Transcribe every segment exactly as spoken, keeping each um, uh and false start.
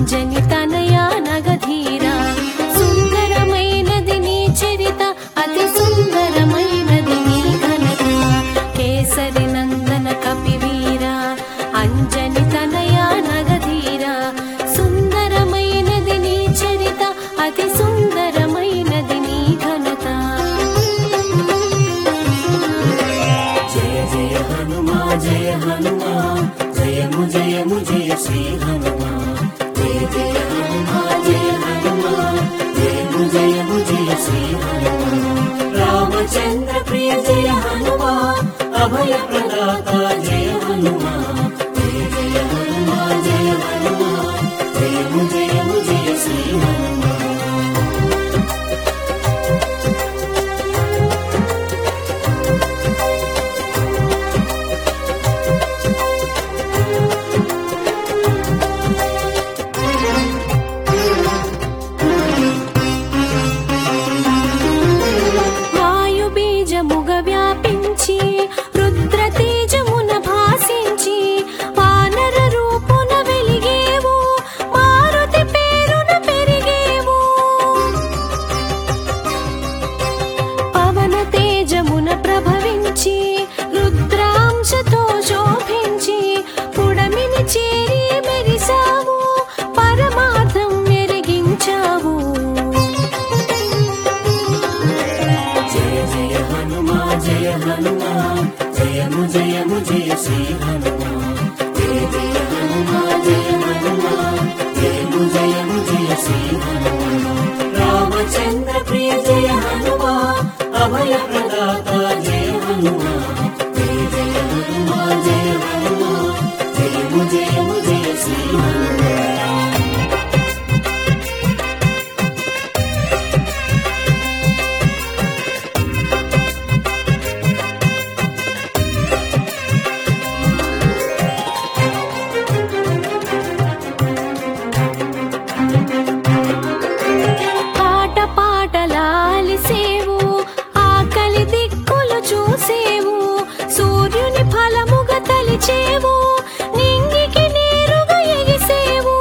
అంజని తనయా నగధీరా సుందరమైనది నీ చరిత అతి సుందరమైనది నీ ఘనత కేసరి నందన కపివీరా అంజని తనయా నగధీరా సుందరమైనది నీ చరిత అతి సుందరమైనది నీ ఘనత జయ జయ హనుమా జయ హనుమా జయము జయము జయ శ్రీ హనుమా జయ జయ హనుమా జయ హనుమా జయము జయము జయ శ్రీ హనుమా రామచంద్ర ప్రియ జయ హనుమా అభయ ప్రదాత జయ హనుమా జయ జయ హనుమా జయ హనుమా జయము జయము జయ శ్రీ హనుమా వాయుబీజముగ వ్యాపించి రుద్ర తేజమున భాసించి వానర రూపున వెలిగేవు మారుతి పేరున పెరిగేవు పవన తేజమున ప్రభవించి రుద్రాంశతో శోభించి పుడమిని చేరి మెరిసావు పరమార్థం మెరిగించావు జయ జయ హనుమా జయ హనుమా జయము జయము జయ శ్రీ హనుమా జయ జయ హనుమా జయ హనుమా జయము జయము జయ శ్రీ హనుమా రామచంద్ర ప్రియ జయ హనుమా అభయ ప్రదాత జయ హనుమా జయ జయ హనుమా జయ హనుమా జయము జయము జయ శ్రీ హనుమా పాట పాటలాలిసేవు ఆకలి దిక్కులు చూసేవు సూర్యుని ఫలముగా తలిచేవు నింగికి నేరుగా ఎగిసేవు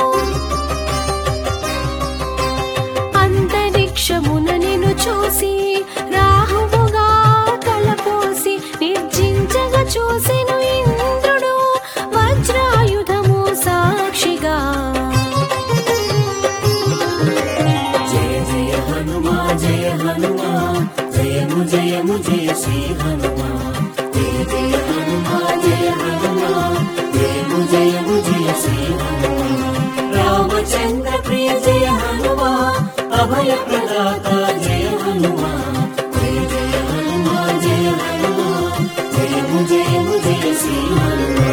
అంతరిక్షమున నిన్ను చూసి రాహువుగా తలపోసి నిర్జించగా చూసెను ఇంద్రుడు వజ్రాయుధము సాక్షిగా జయ జయ హనుమా జయ హనుమా జయము జయము జయ శ్రీ హనుమా జయ జయ హనుమా జయ హనుమా జయము జయము జయ శ్రీ హనుమా రామచంద్ర ప్రియ జయ హనుమా అభయ ప్రదాత జయ హనుమా జయ జయ హనుమా జయ హనుమా జయము జయము జయ శ్రీ హనుమా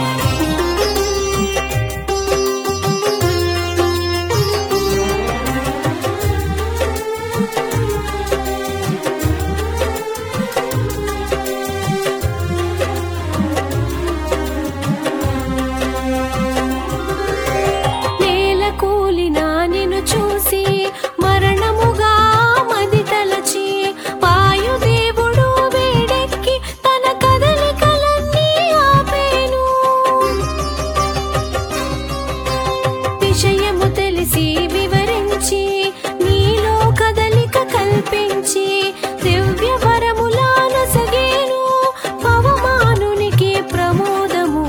నేల కూలినా నిన్ను చూసి మరణముగా మది తలచి వాయుదేవుడు వేడెక్కి తన కదలికలన్నీ ఆపేను విషయము తెలిసి వివరించి నీలో కదలిక కల్పించి దివ్య వరములానసగేను పవమానునికి ప్రమోదము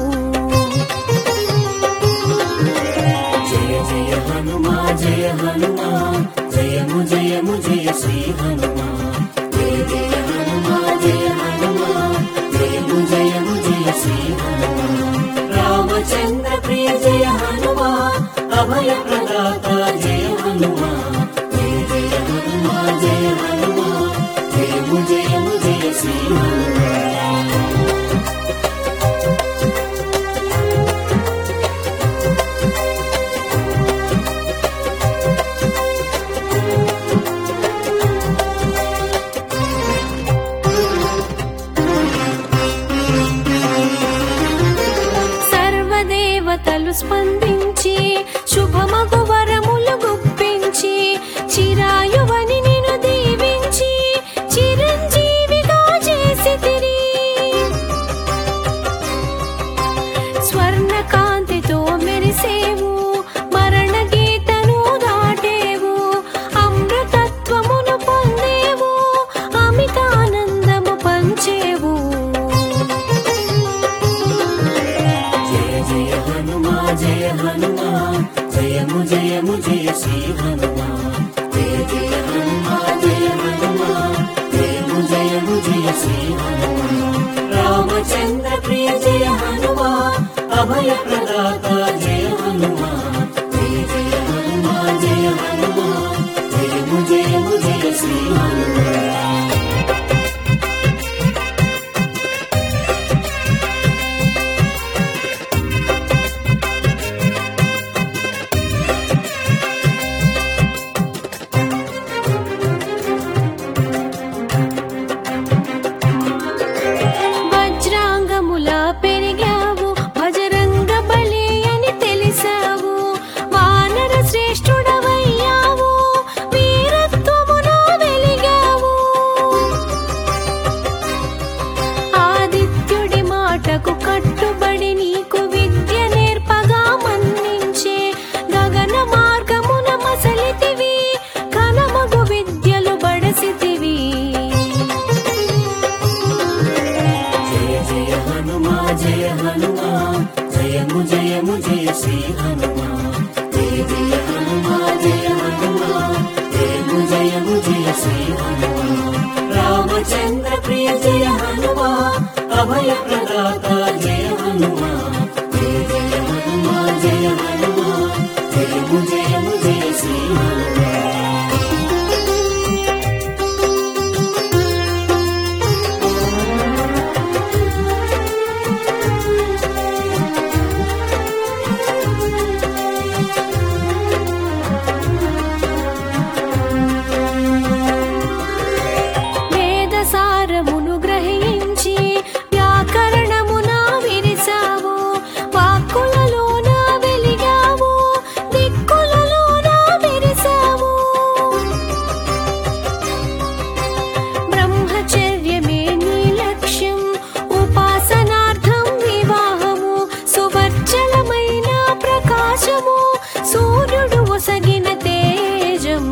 జయ జయ హనుమా జయ హనుమా జయము జయము జయ శ్రీ హనుమా జయ జయ హనుమా జయ హనుమా జయము జయము జయ శ్రీ హనుమా రామచంద్ర ప్రియ జయ హనుమా అభయ ప్రదాత జయ హనుమా జయ జయ హనుమా జయ హనుమా జయము జయము జయ శ్రీ హనుమా సర్వదేవతలు స్పందించి శుభమగు వరములు గుప్పించి చిరాయువని నిన్ను దీవించి చిరంజీవిగా చేసితిరి స్వర్ణ కాంతితో మెరిసేవు మరణ హనుమా జయము జయము జయ శ్రీ హనుమా జయ జయ హనుమా జయ హనుమా జయము జయము జయ శ్రీ హనుమా రామచంద్ర ప్రియ జయ హనుమా అభయ ప్రదాత జయ హనుమా జయ జయ హనుమా జయ హనుమా జయము జయము జయ శ్రీ హనుమా పెరిగావు భజరంగ బలి అని తెలిసావు వానర శ్రేష్ఠుడవయ్యావు వీరత్వమును వెలిగావు ఆదిత్యుడి మాటకు కట్టుబడి నీకు విద్య నేర్పగా మన్నించే గగన మార్గమున మసలితివి కనమగు విద్యలు బడసితివి జయ హనుమా జయము జయము జయ శ్రీ హనుమా జయ జయ హనుమా జయ హనుమా జయము జయము జయ శ్రీ హనుమా రామచంద్ర ప్రియ జయ హనుమా అభయ ప్రదాత జయ హనుమా జయ జయ హనుమా జయ హనుమా జయము జయము జయ శ్రీ హనుమా సారమును గ్రహించి వ్యాకరణమున విరిసావు వాక్కులలోన వెలిగావు దిక్కులలోన విరిసావు బ్రహ్మచర్యమే నీ లక్ష్యం ఉపాసనార్థం వివాహము సువర్చలమైన ప్రకాశము సూర్యుడు ఒసగిన తేజం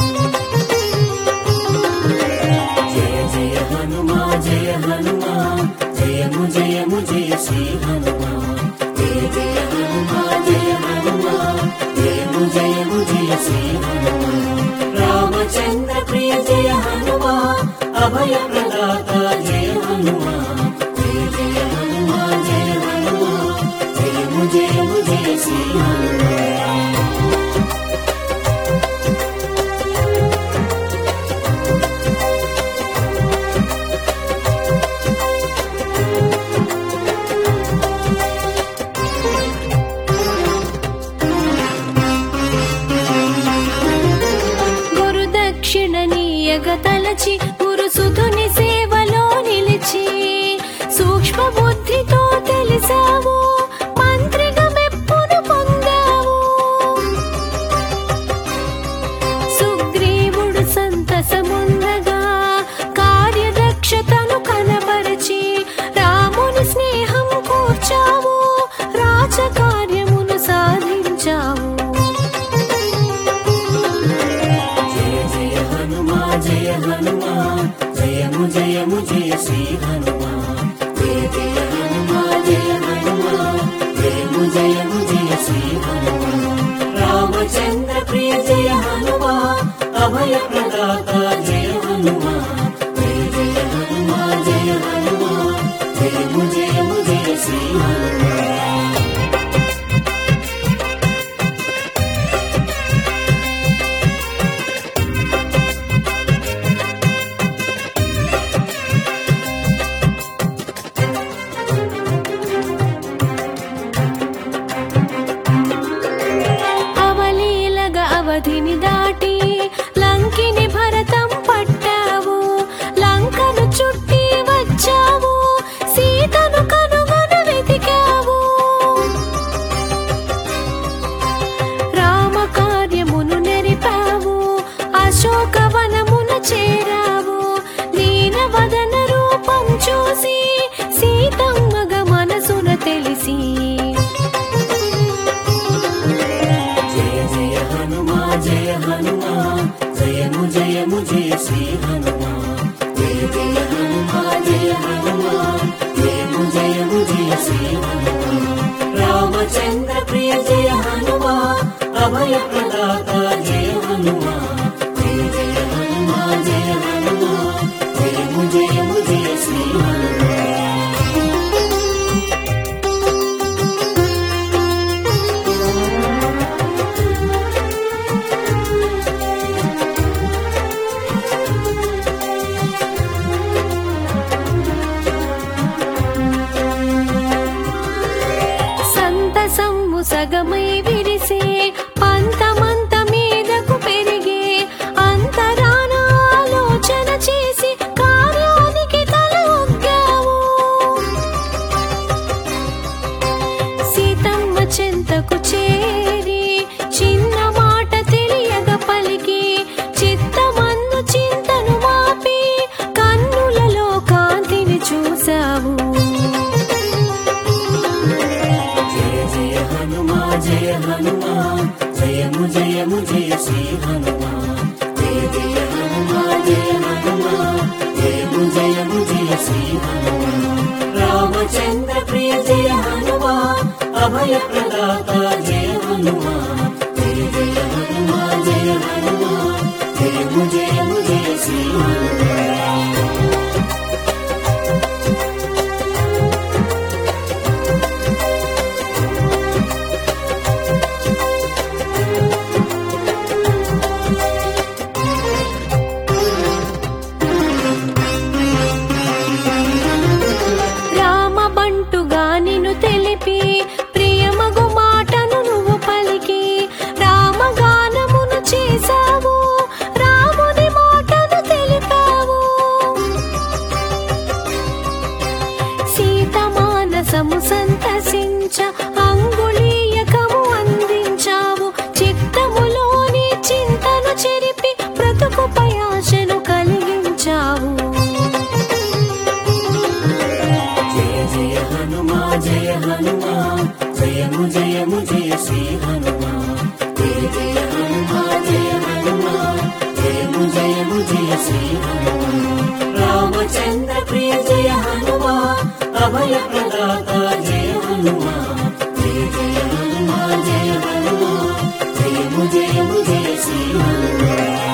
జయ హనుమా జయము జయము జయ శ్రీ హనుమా జయ జయ హనుమా జయ హనుమా జయము జయము జయ శ్రీ హనుమా రామచంద్ర ప్రియ జయ హనుమా అభయ ప్రదాత జయ హనుమా జయ జయ హనుమా జయ హనుమా జయము జయము జయ శ్రీ హనుమా తలచి గురుసుతుని సేవలో నిలిచి సూక్ష్మ బుద్ధితో తెలిసావు మంత్రిగా మెప్పును పొందావు సుగ్రీవుడు సంతసముందగా కార్యదక్షతను కనబరచి రాముని స్నేహం కూర్చావు రాజకార్యమును సాధించావు జయ హనుమా జయము జయము జయ శ్రీ హనుమా జయ జయ హనుమా జయ హనుమా జయము జయము జయ శ్రీ హనుమా రామచంద్ర ప్రియ జయ హనుమా అభయ ప్రదాత జయ హనుమా జయ జయ హనుమా జయ హనుమా జయము జయము జయ శ్రీ హనుమా అవధిని దాటి లంకిని భరతం పట్టావు లంకను చుట్టి వచ్చావు సీతను కనుగొన వెతికావు రామ కార్యమును నెరిపావు అశోకవనమున చేరావు దీనవదన రూపం చూసి సీతమ్మగ మనసున తెలిసి జయ హనుమా జయము జయము జయ శ్రీ హనుమా జయ జయ హనుమా జయ హనుమా జయము జయము జయ శ్రీ హనుమా రామచంద్ర ప్రియ జయ అభయ ప్రదాత జయ హనుమా జయ జయ హనుమా జయ హనుమా జయము జయము జయ శ్రీ హనుమా సంతసమ్ము సగమై విరిసే పంతమంత మీదకు పెరిగే అంతరాన ఆలోచన చేసి కార్యానికి తల ఒగ్గావు సీతమ్మ చెంతకు చేరి చిన్న మాట తెలియక పలికి చిత్తమందు చింతను మాపి కన్నులలో కాంతిని చూసావు జయ హనుమా జయము జయము జయ శ్రీ హనుమా జయ జయ హనుమా జయ హనుమా జయము జయము జయ శ్రీ హనుమా రామచంద్ర ప్రియ జయ హనుమా అభయ ప్రదాత జయ హనుమా జయ జయ హనుమా జయ హనుమా జయము జయము జయ శ్రీ హనుమా ప్రియమగు మాటను నువ్వు పలికి రామగానమును చేశావు రాముని మాటను తెలిపావు సీత మానసము సంతసించ అంగుళీయకము అందించావు చిత్తములోని చింతను చెరిపి బ్రతుకుపై ఆశను కలిగించావు జయ హనుమా జయ హనుమా జయము జయము జయ శ్రీ హనుమా జయ జయ హనుమా జయ హనుమా జయము జయము జయ శ్రీ హనుమా రామచంద్ర ప్రియ జయ హనుమా అభయ ప్రదాత జయ హనుమా జయ జయ హనుమా జయ హనుమా జయము జయము జయ శ్రీ హనుమా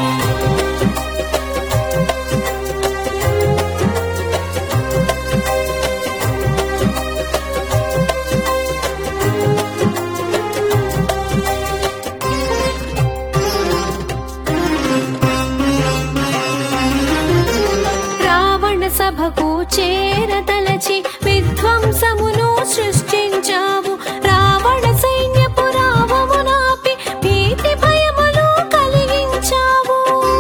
సభకు చేరదలచి విధ్వంసమును సృష్టించావు రావణ సైన్యపు రావము నాపి భీతి భయములు కలిగించావు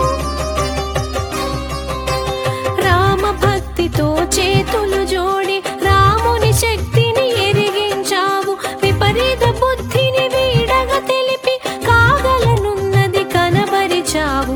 రామ భక్తితో చేతులు జోడి రాముని శక్తిని ఎరిగించావు విపరీత బుద్ధిని వీడగా తెలిపి కాగలనున్నది కనబరిచావు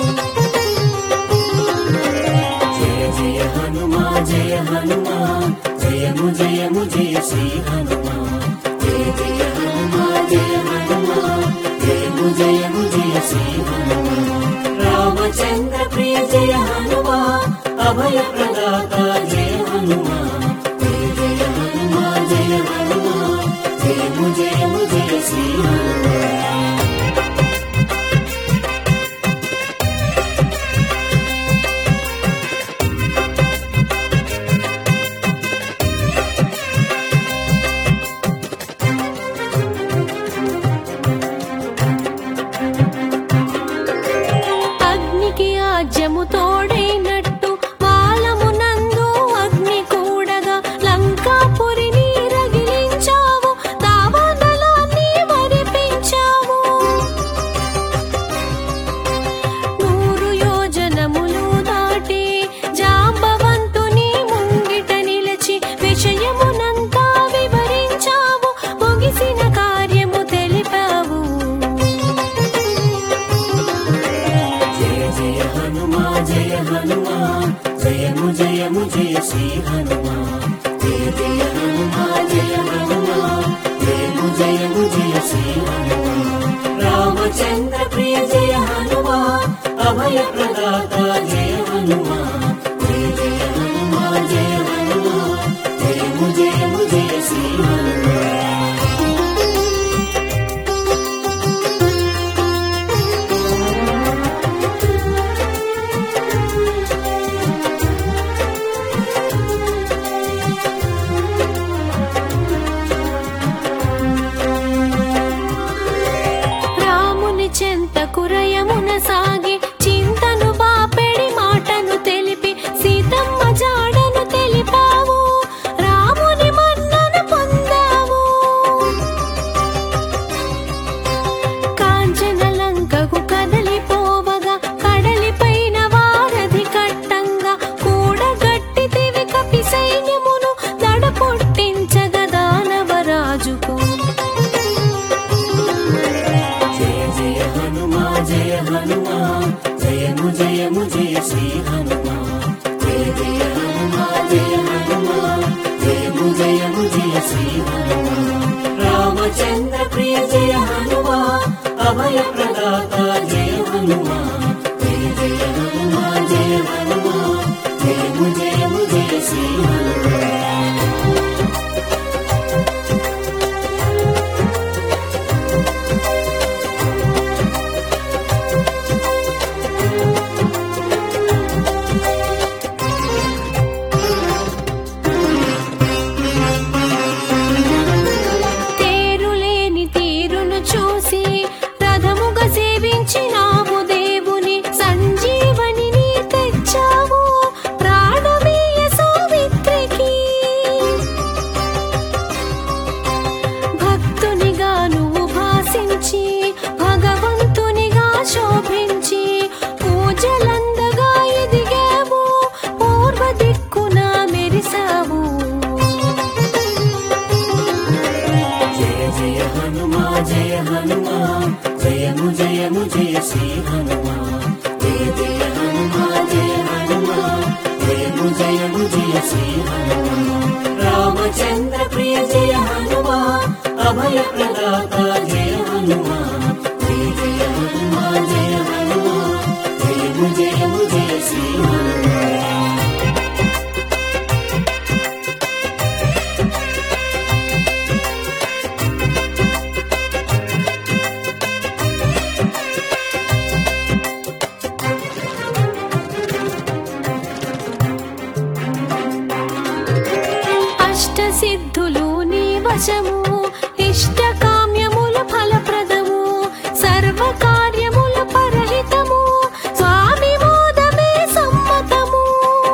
జయ హనుమా జయ హనుమా జయము జయము జయ శ్రీ హనుమా జయ జయ హనుమా జయ హనుమా జయము జయము జయ శ్రీ హనుమా రామచంద్ర ప్రియ జయ హనుమా అభయ ప్రదాత జయ హనుమా జయ జయ హనుమా జయ హనుమా జయము జయము జయ శ్రీ హనుమా రాజ్యము తోడైనట్టు వాలమునందు అగ్ని కూడగా లంకాపురిని రగిలించావు దావాదలాన్ని మరిపించావు నూరు యోజనములు దాటి జాంబవంతుని ముంగిట నిలిచి విషయమునంతా వివరించావు ముగిసిన కార్యము తెలిపావు జయ హనుమా జయ హనుమా జయము జయము జయ శ్రీ హనుమా జయ జయ హనుమా జయ హనుమా జయము జయము జయ శ్రీ హనుమా రామచంద్ర ప్రియ జయ హనుమా అభయ ప్రదాత జయ హనుమా జయ జయ హనుమా జయ హనుమా జయము జయము జయ శ్రీ హనుమా జయము జయ శ్రీ హనుమా జయ జయ హనుమా జయ హనుమా జయము జయము జయ శ్రీ హనుమా రామచంద్ర ప్రియ జయ హనుమా అభయ ప్రదాత జయ హనుమా జయ జయ హనుమా జయ హనుమా జయము జయము జయ శ్రీ హనుమా జయ హనుమా జయము జయము జయ శ్రీ హనుమా జయ జయ హనుమా జయ హనుమా జయము జయము జయ శ్రీ హనుమా రామచంద్ర ప్రియ జయ హనుమా అభయ ప్రదాత జయ హనుమా జయ జయ హనుమా జయ హనుమా జయము జయము జయ శ్రీ హనుమా సిద్ధులు నీ వశము ఇష్ట కామ్యముల ఫలప్రదము సర్వ కార్యముల పరహితము స్వామి మోదమే సమ్మతము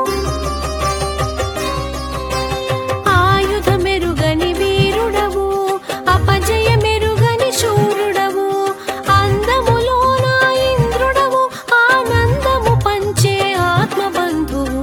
ఆయుధ మెరుగని వీరుడవు అపజయ మెరుగని శూరుడవు అందములోన ఇంద్రుడవు ఆనందము పంచే ఆత్మబంధువు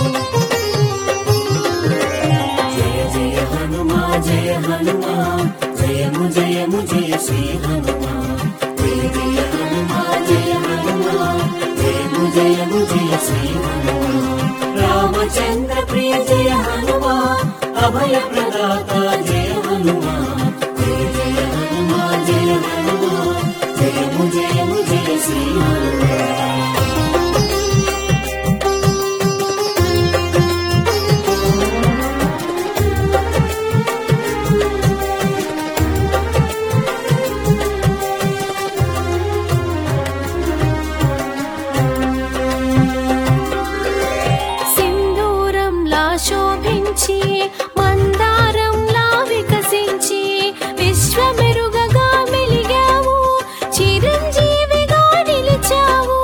జయ హనుమా జయము జయము జయ శ్రీ హనుమా జయ జయ హనుమా జయ హనుమా జయము జయము జయ శ్రీ హనుమా రామచంద్ర ప్రియ జయ హనుమా అభయ ప్రదాత జయ హనుమా జయ జయ హనుమా జయ హనుమా జయము జయము జయ శ్రీ హనుమా శోభించి మందారంలా వికసించి విశ్వమెరుగగా మెలిగావు చిరంజీవిగా నిలిచావు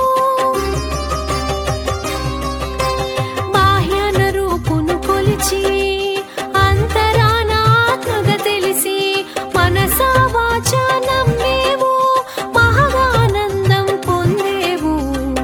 బాహ్యన రూపును కొలిచి అంతరాన ఆత్మగా తెలిసి మనసా వాచా నమ్మేవు మహానందం పొందేవు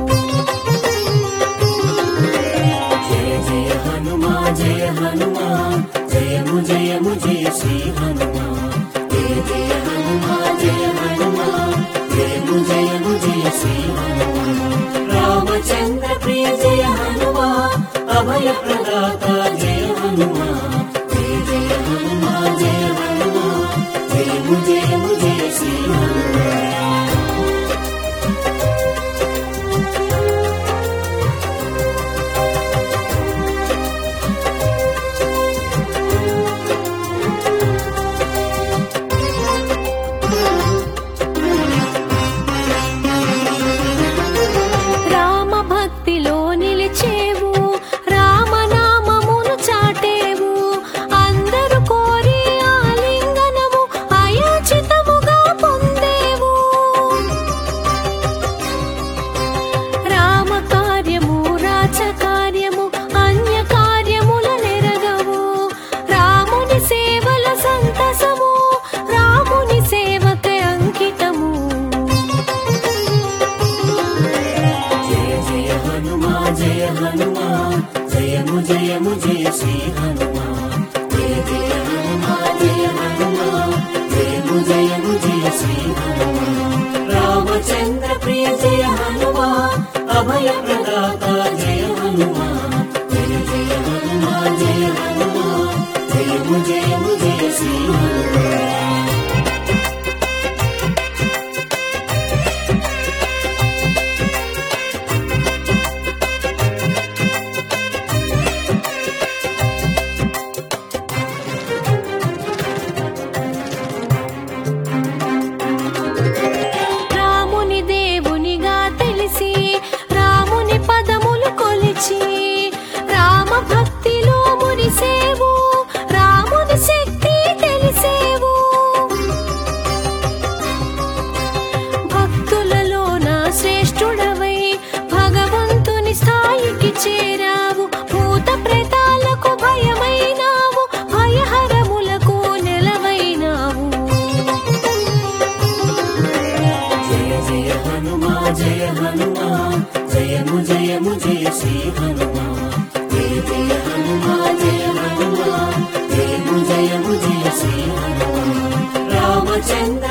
జయ హనుమా జయము జయము జయ శ్రీ హనుమా జయ జయ హనుమా జయ హనుమా జయము జయము జయ శ్రీ హనుమా రామచంద్ర ప్రియ జయ హనుమా అభయ ప్రదాత జయ హనుమా జయ జయ హనుమా జయ హనుమా జయము జయము జయ శ్రీ హనుమా శ్రీ హనుమా రామచంద్ర